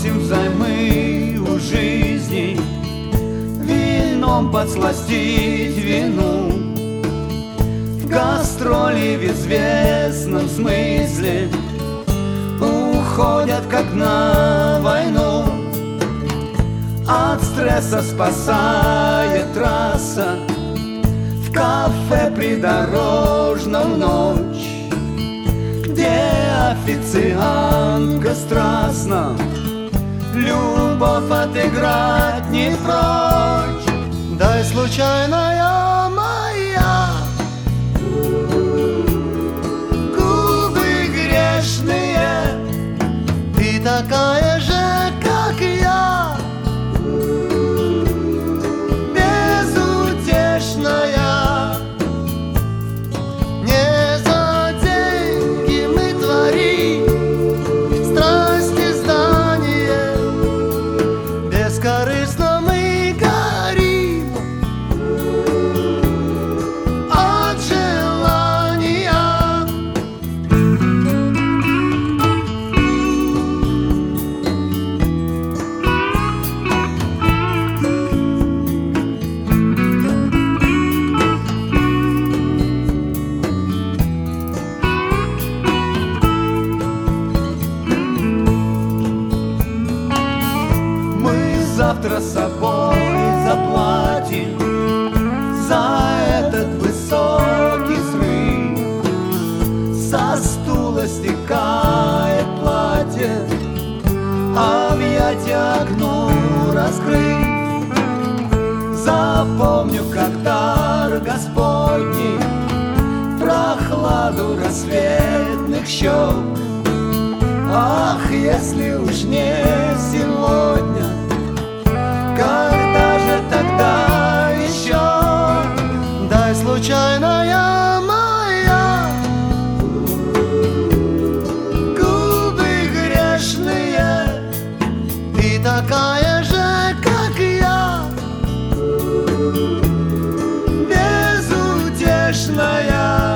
просим взаймы у жизни, вином подсластить вину. В гастроли в известном смысле уходят как на войну. От стресса спасает трасса в кафе придорожном ночь, где официантка страстно любовь отыграть не прочь. Дай, случайная моя, губы грешные, ты такая же, как я, безутешная. Не за деньги мы творим страсти здание, бескорыстно мы горим от желания. Завтра собой заплатим за этот высокий срыв. Со стула стекает платье, объятия окну раскрыв. Запомню, как дар Господний прохладу рассветных щек. Ах, если уж не сегодня, когда же тогда еще? Дай, случайная моя, губы грешные, ты такая же, как я, безутешная.